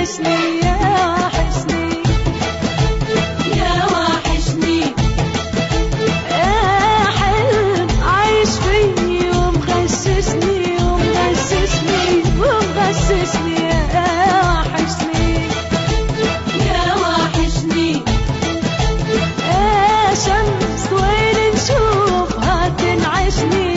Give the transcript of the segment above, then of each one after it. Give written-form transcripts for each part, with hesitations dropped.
تنعشني يا وحشني يا وحشني، يا حلم عايش فيي ومغششني ومغششني ومغششني يا وحشني يا وحشني، يا شمس وين نشوفها تنعشني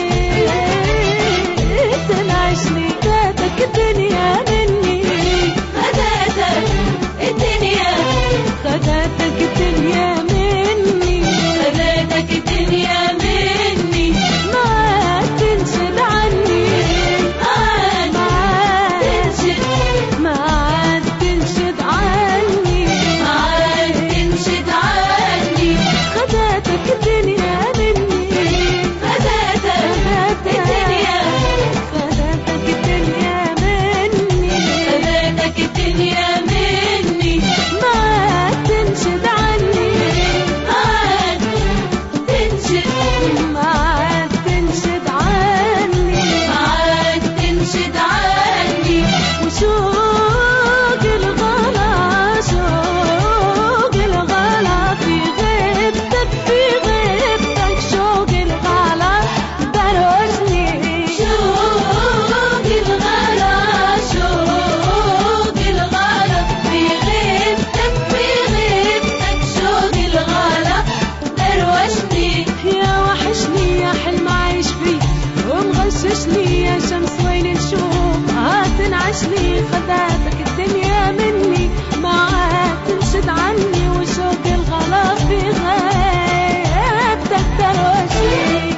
تنعشني، فاتك الدنيا مني خدتك الدنيا، خدتك الدنيا مني، خدتك الدنيا مني، ما عاد تنشد عني، ما عاد تنشد، ما عاد تنشد عني، ما عاد تنشد عني، خدتك الدنيا مني، خدتك الدنيا، خدتك الدنيا مني، خدتك الدنيا مني، ما عاد تنشد عني، ما عاد تنشد، ما عاد تنشد عني، ما عاد تنشد عني، وشوق الغلا شوق الغلا في غيبتك، في غيبتك شوق الغلا دروسني، شوق الغلا شوق الغلا في غيبتك، في غيبتك شوق الغلا دروشني، يا وحشني يا حلم عايش فيه ومغششني، يا شمس وين نشوفها تنعشني، خدتك الدنيا مني، ما عاد تنشد عني، وشوق الغلا في غيبتك دروشني.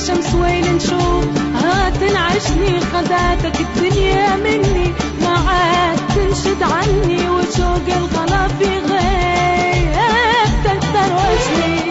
شمس وين نشوف هتنعشني خداتك الدنيا مني ما عاد تنشد عني وشوق الغلا في غيبتك تروشني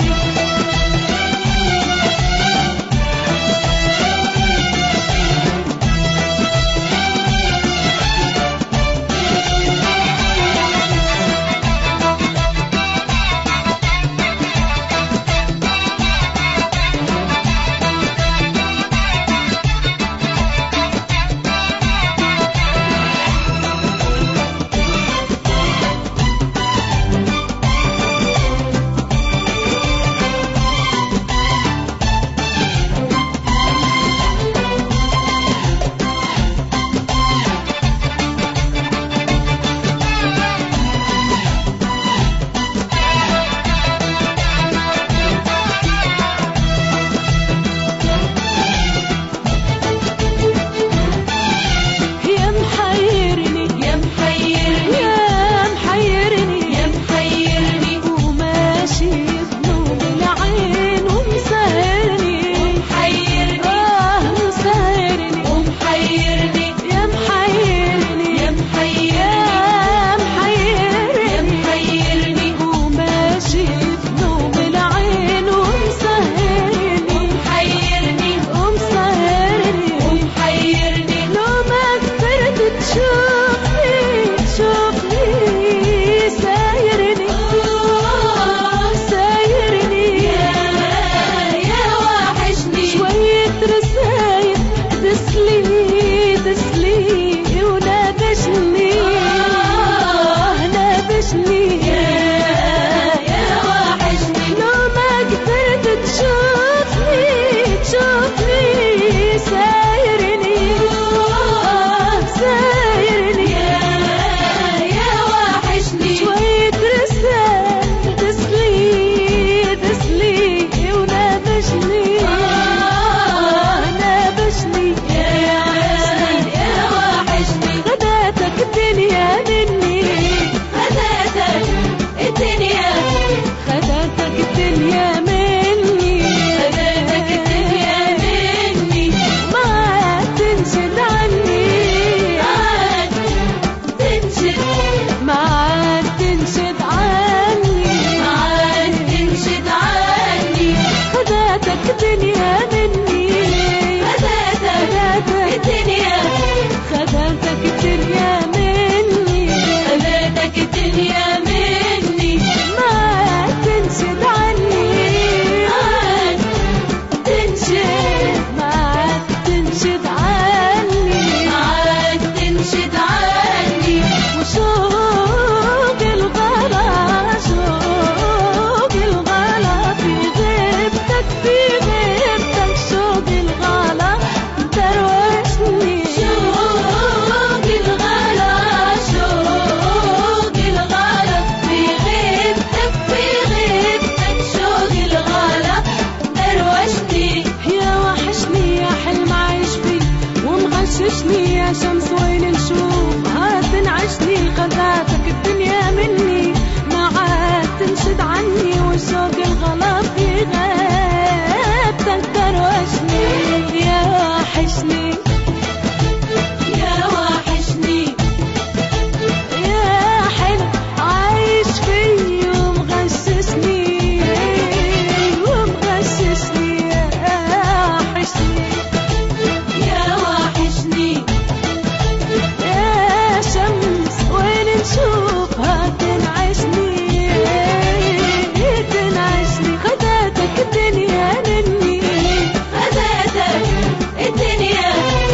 يا شمس وين نشوف هتنعشني خذاتك الدنيا مني ما عاد تنشد عني والشوق الغلا في غيبتك تروشني يا وحشني يا وحشني يا حلو عايش فيي ومغششني ومغششني يا وحشني يا وحشني يا شمس وين نشوفها تنعشني تنعشني خداتك الدنيا مني خداتك الدنيا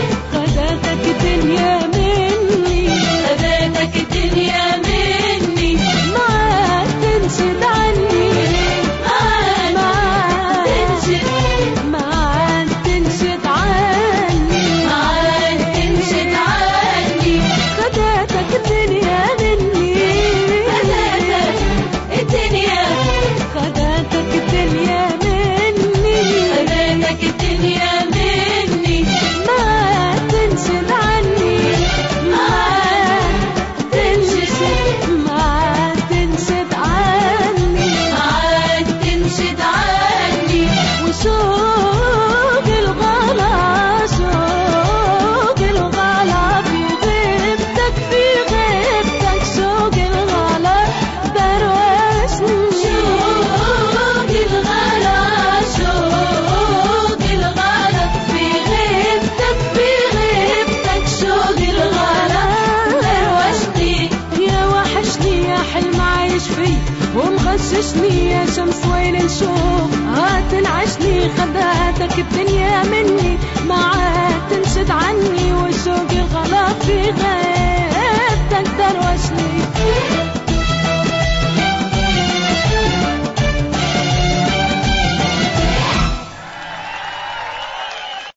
في ومغششني يا شمس وين نشوف، هات نعشني خذاتك الدنيا